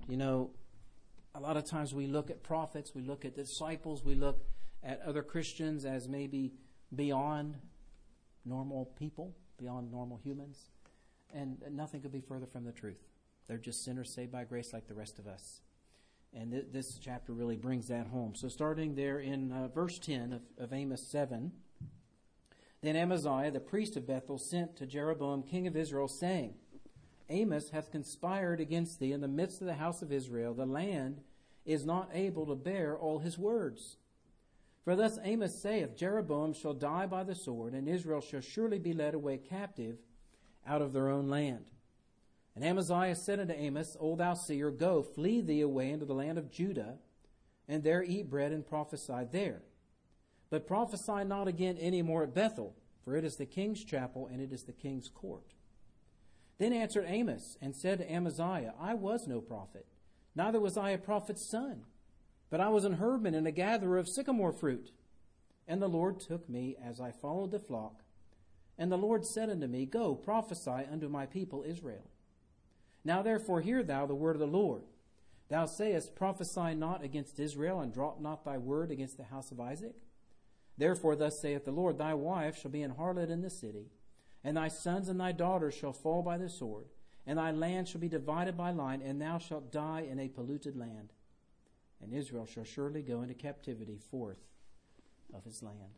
a lot of times we look at prophets, we look at disciples, we look at other Christians as maybe beyond normal people, beyond normal humans. And nothing could be further from the truth. They're just sinners saved by grace like the rest of us. And this chapter really brings that home. So starting there in verse 10 of Amos 7, then Amaziah, the priest of Bethel, sent to Jeroboam, king of Israel, saying, Amos hath conspired against thee in the midst of the house of Israel. The land is not able to bear all his words. For thus Amos saith, Jeroboam shall die by the sword, and Israel shall surely be led away captive out of their own land. And Amaziah said unto Amos, O thou seer, go, flee thee away into the land of Judah, and there eat bread and prophesy there. But prophesy not again any more at Bethel, for it is the king's chapel, and it is the king's court. Then answered Amos, and said to Amaziah, I was no prophet, neither was I a prophet's son, but I was an herdman and a gatherer of sycamore fruit. And the Lord took me as I followed the flock. And the Lord said unto me, Go, prophesy unto my people Israel. Now therefore hear thou the word of the Lord. Thou sayest, Prophesy not against Israel, and drop not thy word against the house of Isaac. Therefore thus saith the Lord, Thy wife shall be an harlot in the city, and thy sons and thy daughters shall fall by the sword, and thy land shall be divided by line, and thou shalt die in a polluted land. And Israel shall surely go into captivity forth of his land.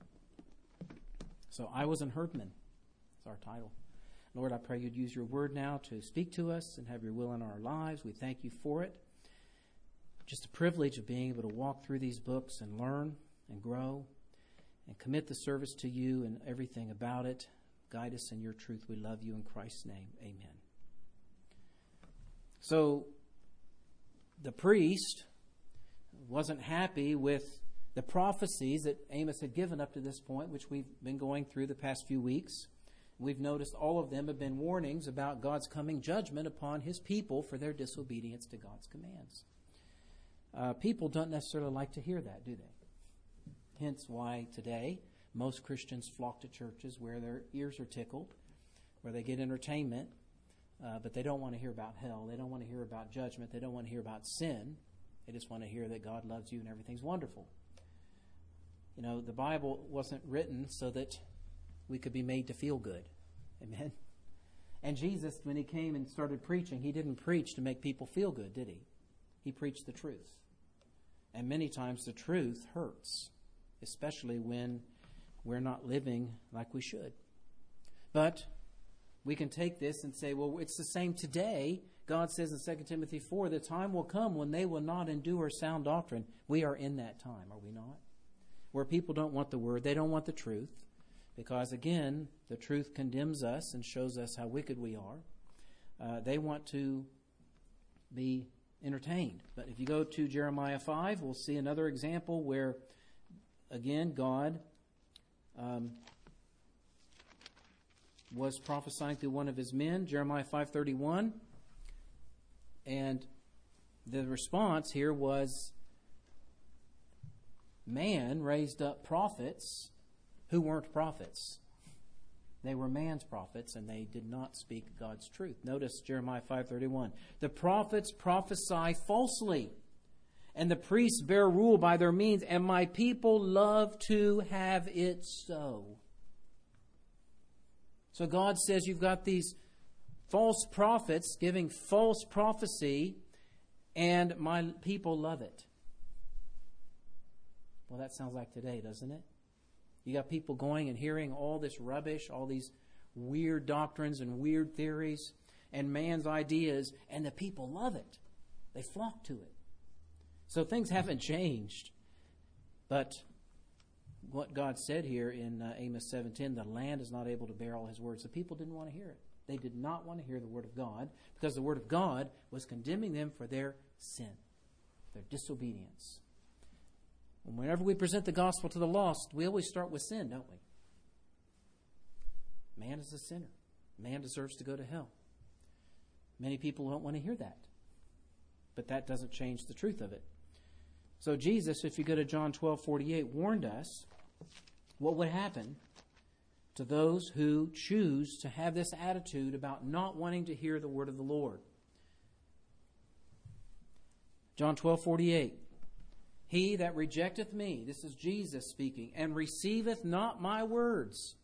So I was an herdman. That's our title. Lord, I pray you'd use your word now to speak to us and have your will in our lives. We thank you for it. Just a privilege of being able to walk through these books and learn and grow and commit the service to you and everything about it. Guide us in your truth. We love you in Christ's name. Amen. So the priest wasn't happy with the prophecies that Amos had given up to this point, which we've been going through the past few weeks. We've noticed all of them have been warnings about God's coming judgment upon his people for their disobedience to God's commands. People don't necessarily like to hear that, do they? Hence why today most Christians flock to churches where their ears are tickled, where they get entertainment, but they don't want to hear about hell. They don't want to hear about judgment. They don't want to hear about sin. They just want to hear that God loves you and everything's wonderful. The Bible wasn't written so that we could be made to feel good. Amen? And Jesus, when he came and started preaching, he didn't preach to make people feel good, did he? He preached the truth. And many times the truth hurts, especially when we're not living like we should. But we can take this and say, well, it's the same today. God says in 2 Timothy 4, the time will come when they will not endure sound doctrine. We are in that time, are we not? Where people don't want the word, they don't want the truth. Because again, the truth condemns us and shows us how wicked we are. They want to be entertained. But if you go to Jeremiah 5, we'll see another example where, again, God was prophesying through one of his men, Jeremiah 5:31. And the response here was, man raised up prophets who weren't prophets. They were man's prophets, and they did not speak God's truth. Notice Jeremiah 5:31. The prophets prophesy falsely, and the priests bear rule by their means, and my people love to have it so. So God says you've got these false prophets giving false prophecy, and my people love it. Well, that sounds like today, doesn't it? You got people going and hearing all this rubbish, all these weird doctrines and weird theories and man's ideas, and the people love it. They flock to it. So things haven't changed. But what God said here in Amos 7:10, the land is not able to bear all his words. The people didn't want to hear it. They did not want to hear the word of God because the word of God was condemning them for their sin, their disobedience. And whenever we present the gospel to the lost, we always start with sin, don't we? Man is a sinner. Man deserves to go to hell. Many people don't want to hear that. But that doesn't change the truth of it. So Jesus, if you go to John 12:48, warned us what would happen to those who choose to have this attitude about not wanting to hear the word of the Lord. John 12:48. He that rejecteth me, this is Jesus speaking, and receiveth not my words,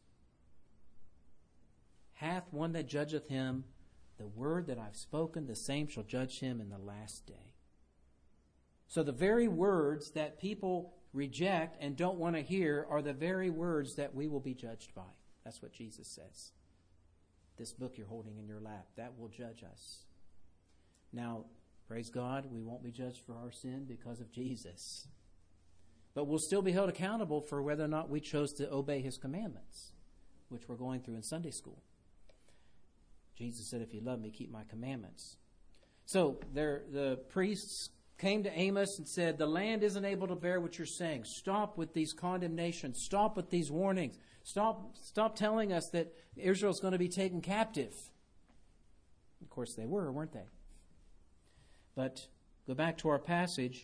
hath one that judgeth him. The word that I've spoken, the same shall judge him in the last day. So the very words that people reject and don't want to hear are the very words that we will be judged by. That's what Jesus says. This book you're holding in your lap, that will judge us. Now, praise God, we won't be judged for our sin because of Jesus. But we'll still be held accountable for whether or not we chose to obey His commandments, which we're going through in Sunday school. Jesus said, if you love me, keep my commandments. So the priests came to Amos and said, the land isn't able to bear what you're saying. Stop with these condemnations. Stop with these warnings. Stop telling us that Israel's going to be taken captive. Of course they were, weren't they? But go back to our passage.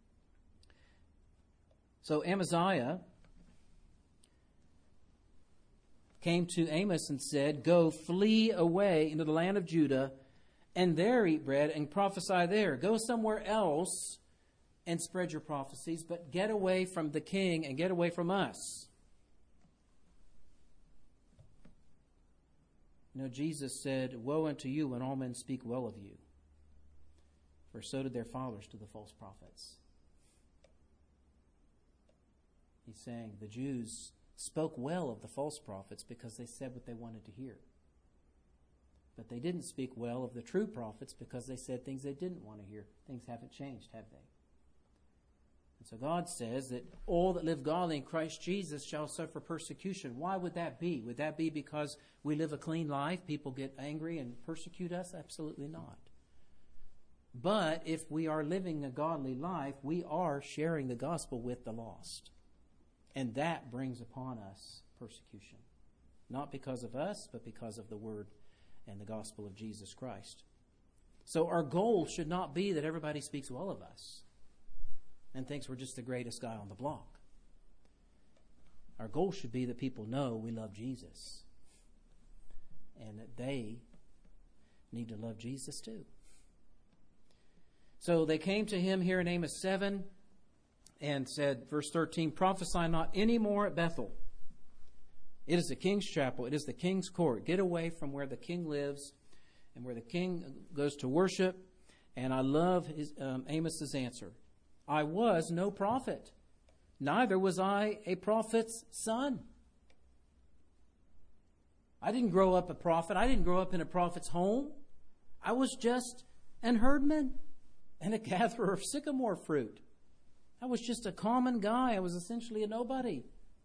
So Amaziah came to Amos and said, go, flee away into the land of Judah, and there eat bread and prophesy there. Go somewhere else and spread your prophecies, but get away from the king and get away from us. You know, Jesus said, woe unto you when all men speak well of you, for so did their fathers to the false prophets. He's saying the Jews spoke well of the false prophets because they said what they wanted to hear. But they didn't speak well of the true prophets because they said things they didn't want to hear. Things haven't changed, have they? And so God says that all that live godly in Christ Jesus shall suffer persecution. Why would that be? Would that be because we live a clean life? People get angry and persecute us? Absolutely not. But if we are living a godly life, we are sharing the gospel with the lost. And that brings upon us persecution. Not because of us, but because of the word and the gospel of Jesus Christ. So our goal should not be that everybody speaks well of us and thinks we're just the greatest guy on the block. Our goal should be that people know we love Jesus and that they need to love Jesus too. So they came to him here in Amos 7 and said, verse 13, prophesy not any more at Bethel. It is the king's chapel. It is the king's court. Get away from where the king lives and where the king goes to worship. And I love Amos's answer. I was no prophet, neither was I a prophet's son. I didn't grow up a prophet. I didn't grow up in a prophet's home. I was just an herdman and a gatherer of sycamore fruit. I was just a common guy. I was essentially a nobody.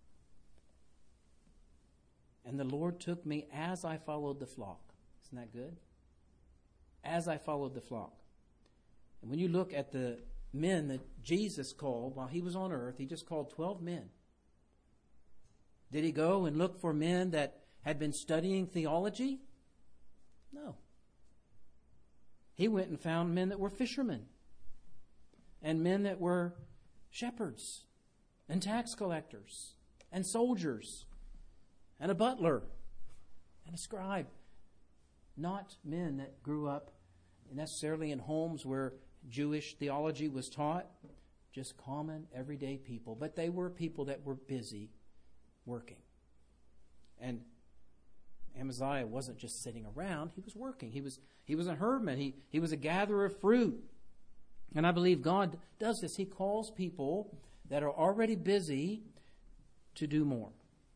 And the Lord took me as I followed the flock. Isn't that good? As I followed the flock. And when you look at the men that Jesus called while he was on earth, he just called 12 men. Did he go and look for men that had been studying theology? No. He went and found men that were fishermen and men that were shepherds and tax collectors and soldiers and a butler and a scribe. Not men that grew up necessarily in homes where Jewish theology was taught. Just common, everyday people. But they were people that were busy working. And Amaziah wasn't just sitting around. He was working. He was a herdman. He was a gatherer of fruit. And I believe God does this. He calls people that are already busy to do more.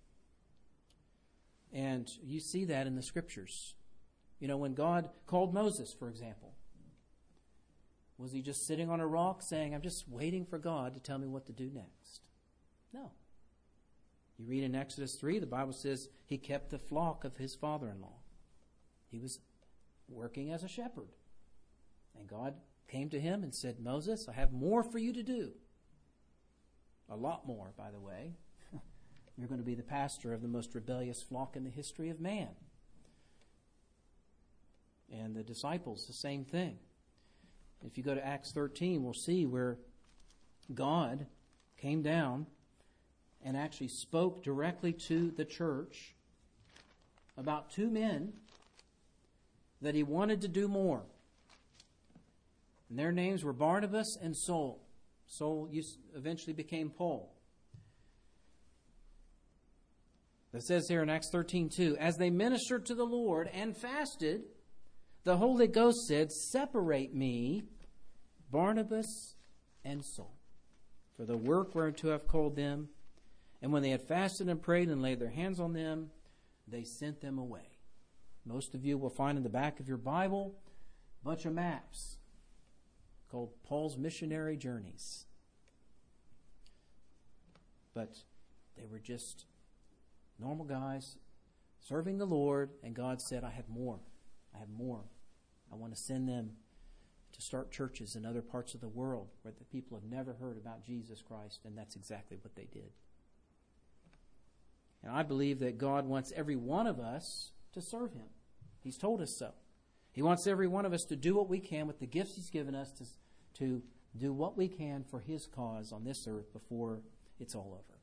And you see that in the Scriptures. You know, when God called Moses, for example, was he just sitting on a rock saying, I'm just waiting for God to tell me what to do next? No. You read in Exodus 3, the Bible says he kept the flock of his father-in-law. He was working as a shepherd. And God came to him and said, Moses, I have more for you to do. A lot more, by the way. You're going to be the pastor of the most rebellious flock in the history of man. And the disciples, the same thing. If you go to Acts 13, we'll see where God came down and actually spoke directly to the church about two men that he wanted to do more. And their names were Barnabas and Saul. Saul eventually became Paul. It says here in Acts 13:2, as they ministered to the Lord and fasted, the Holy Ghost said, separate me, Barnabas and Saul, for the work whereunto I have called them. And when they had fasted and prayed and laid their hands on them, they sent them away. Most of you will find in the back of your Bible a bunch of maps called Paul's Missionary Journeys. But they were just normal guys serving the Lord, and God said, I have more. I have more. I want to send them to start churches in other parts of the world where the people have never heard about Jesus Christ, and that's exactly what they did. And I believe that God wants every one of us to serve Him. He's told us so. He wants every one of us to do what we can with the gifts He's given us to do what we can for His cause on this earth before it's all over.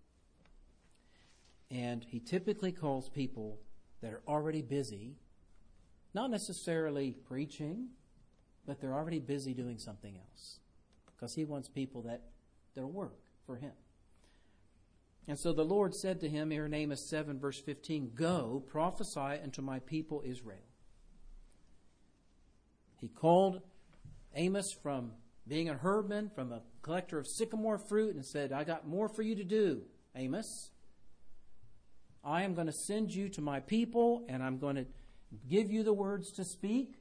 And He typically calls people that are already busy, not necessarily preaching, but they're already busy doing something else. Because He wants people that'll work for Him. And so the Lord said to him, here in Amos 7, verse 15, go, prophesy unto my people Israel. He called Amos from being a herdman, from a collector of sycamore fruit, and said, I got more for you to do, Amos. I am going to send you to my people, and I'm going to give you the words to speak.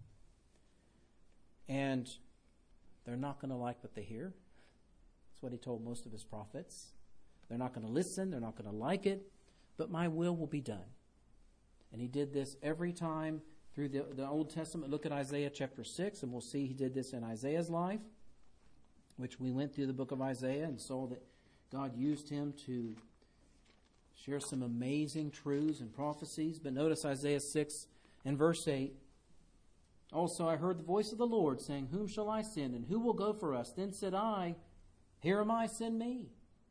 And they're not going to like what they hear. That's what He told most of His prophets. They're not going to listen. They're not going to like it. But my will be done. And He did this every time through the Old Testament. Look at Isaiah chapter 6, and we'll see He did this in Isaiah's life, which we went through the book of Isaiah and saw that God used him to share some amazing truths and prophecies. But notice Isaiah 6 and verse 8. Also I heard the voice of the Lord saying, whom shall I send, and who will go for us? Then said I, here am I, send me.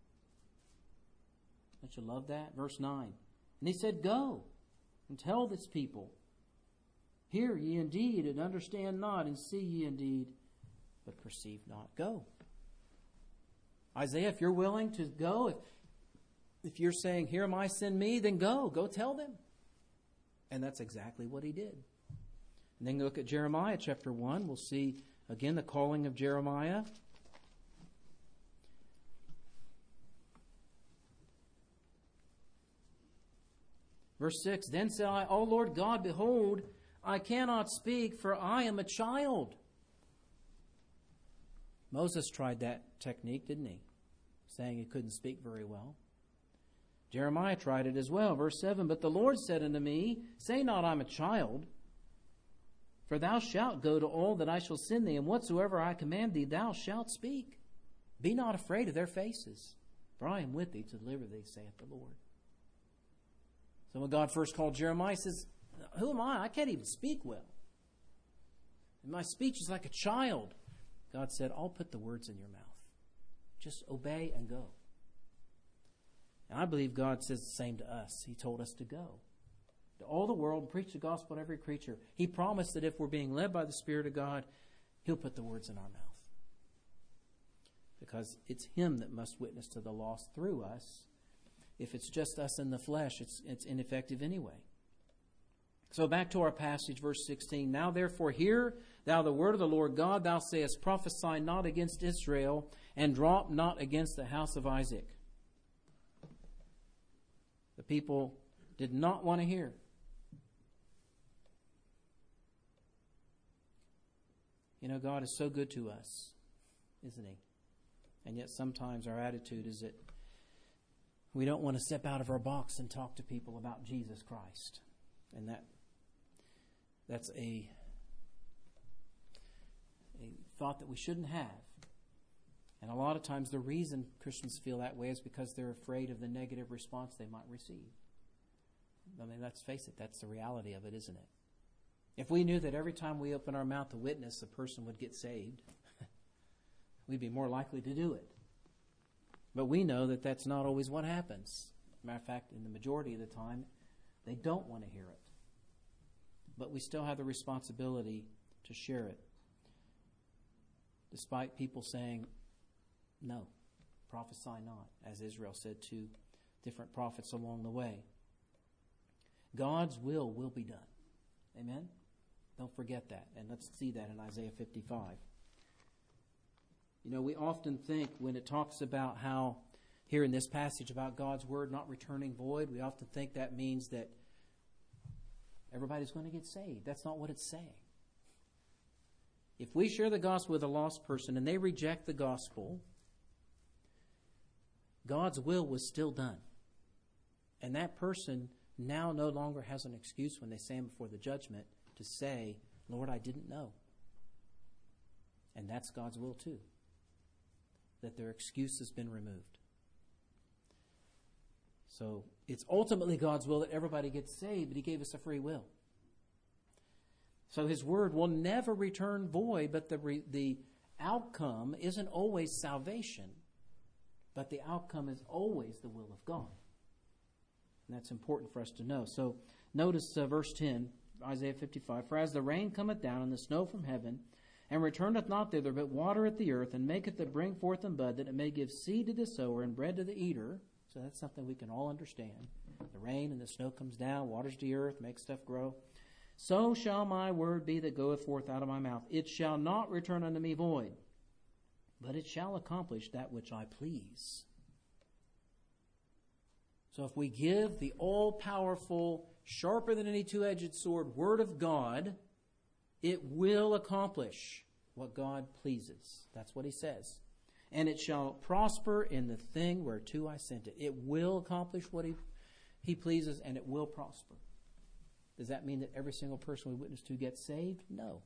Don't you love that? Verse 9. And He said, go and tell this people, hear ye indeed, and understand not, and see ye indeed, but perceive not. Go. Isaiah, if you're willing to go, if you're saying, here am I, send me, then go. Go tell them. And that's exactly what He did. And then look at Jeremiah chapter 1. We'll see again the calling of Jeremiah. Verse 6, then said I, O Lord God, behold, I cannot speak, for I am a child. Moses tried that technique, didn't he? Saying he couldn't speak very well. Jeremiah tried it as well. Verse 7, but the Lord said unto me, say not, I'm a child, for thou shalt go to all that I shall send thee, and whatsoever I command thee, thou shalt speak. Be not afraid of their faces, for I am with thee to deliver thee, saith the Lord. So when God first called Jeremiah, He says, who am I? I can't even speak well. And my speech is like a child. God said, I'll put the words in your mouth. Just obey and go. And I believe God says the same to us. He told us to go to all the world and preach the gospel to every creature. He promised that if we're being led by the Spirit of God, He'll put the words in our mouth. Because it's Him that must witness to the lost through us. If it's just us in the flesh, it's ineffective anyway. So back to our passage, verse 16. Now therefore hear thou the word of the Lord God. Thou sayest, prophesy not against Israel, and drop not against the house of Isaac. The people did not want to hear. You know, God is so good to us, isn't He? And yet sometimes our attitude is that we don't want to step out of our box and talk to people about Jesus Christ. And that's a thought that we shouldn't have. And a lot of times the reason Christians feel that way is because they're afraid of the negative response they might receive. I mean, let's face it, that's the reality of it, isn't it? If we knew that every time we open our mouth to witness, a person would get saved, we'd be more likely to do it. But we know that that's not always what happens. Matter of fact, in the majority of the time, they don't want to hear it. But we still have the responsibility to share it. despite people saying, no, prophesy not, as Israel said to different prophets along the way. God's will be done. Amen? Don't forget that. And let's see that in Isaiah 55. You know, we often think when it talks about how, here in this passage about God's word not returning void, we often think that means that everybody's going to get saved. That's not what it's saying. If we share the gospel with a lost person and they reject the gospel, God's will was still done. And that person now no longer has an excuse when they stand before the judgment to say, Lord, I didn't know. And that's God's will too, that their excuse has been removed. So it's ultimately God's will that everybody gets saved, but He gave us a free will. So His word will never return void, but the outcome isn't always salvation, but the outcome is always the will of God. And that's important for us to know. So notice verse 10, Isaiah 55. For as the rain cometh down and the snow from heaven, and returneth not thither, but watereth the earth, and maketh it bring forth and bud, that it may give seed to the sower and bread to the eater. So that's something we can all understand. The rain and the snow comes down, waters the earth, makes stuff grow. So shall my word be that goeth forth out of my mouth. It shall not return unto me void, but it shall accomplish that which I please. So if we give the all-powerful, sharper than any two-edged sword word of God, it will accomplish what God pleases. That's what He says. And it shall prosper in the thing whereto I sent it. It will accomplish what He pleases, and it will prosper. Does that mean that every single person we witness to gets saved? No.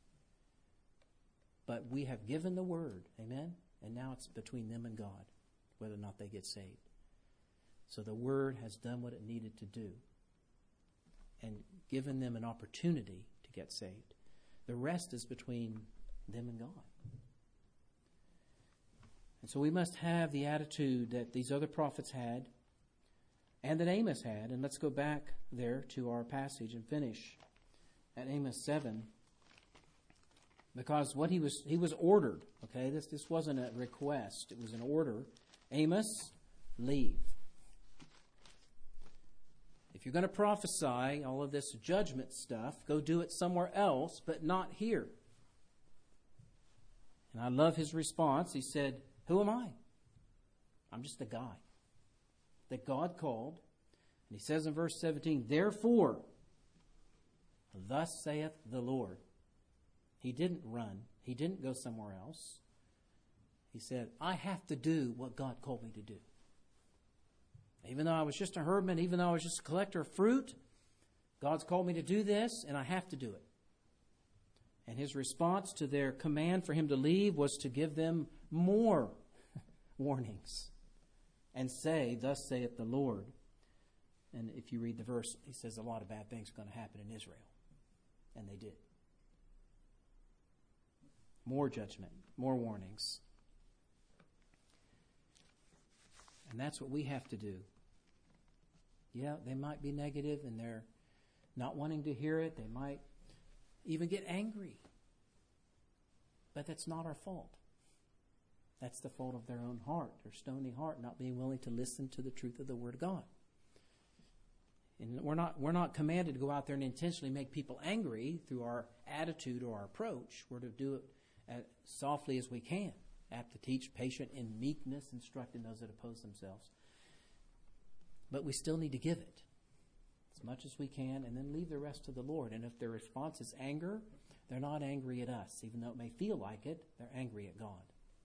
But we have given the word, amen? And now it's between them and God, whether or not they get saved. So the word has done what it needed to do and given them an opportunity to get saved. The rest is between them and God. And so we must have the attitude that these other prophets had and that Amos had. And let's go back there to our passage and finish at Amos 7. Because what he was ordered, okay? This wasn't a request. It was an order. Amos, leave. If you're going to prophesy all of this judgment stuff, go do it somewhere else, but not here. And I love his response. He said, who am I? I'm just a guy that God called. And he says in verse 17, therefore, thus saith the Lord. He didn't run. He didn't go somewhere else. He said, I have to do what God called me to do. Even though I was just a herdman, even though I was just a collector of fruit, God's called me to do this, and I have to do it. And his response to their command for him to leave was to give them more warnings and say, thus saith the Lord. And if you read the verse, he says a lot of bad things are going to happen in Israel. And they did. More judgment, more warnings. And that's what we have to do. Yeah, they might be negative and they're not wanting to hear it. They might even get angry. But that's not our fault. That's the fault of their own heart, their stony heart, not being willing to listen to the truth of the Word of God. And we're not commanded to go out there and intentionally make people angry through our attitude or our approach. We're to do it as softly as we can. Apt to teach, patient in meekness, instructing those that oppose themselves. But we still need to give it as much as we can and then leave the rest to the Lord. And if their response is anger, they're not angry at us. Even though it may feel like it, they're angry at God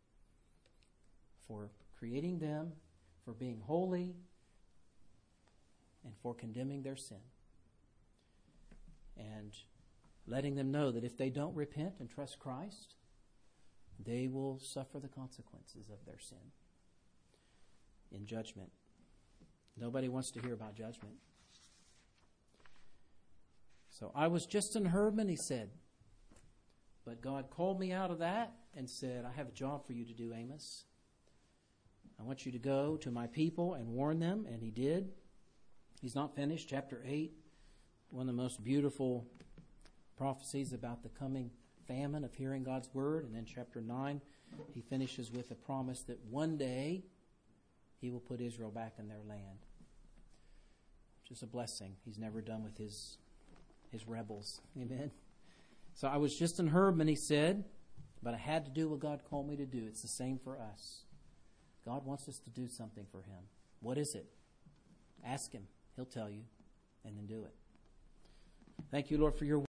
for creating them, for being holy, and for condemning their sin. And letting them know that if they don't repent and trust Christ, they will suffer the consequences of their sin in judgment. Nobody wants to hear about judgment. So I was just an herdman, he said. But God called me out of that and said, I have a job for you to do, Amos. I want you to go to my people and warn them. And he did. He's not finished. Chapter 8, one of the most beautiful prophecies about the coming famine of hearing God's word. And then chapter 9, he finishes with a promise that one day he will put Israel back in their land. Which is a blessing. He's never done with his rebels. Amen. So I was just in Herman, he said, but I had to do what God called me to do. It's the same for us. God wants us to do something for him. What is it? Ask him. He'll tell you. And then do it. Thank you, Lord, for your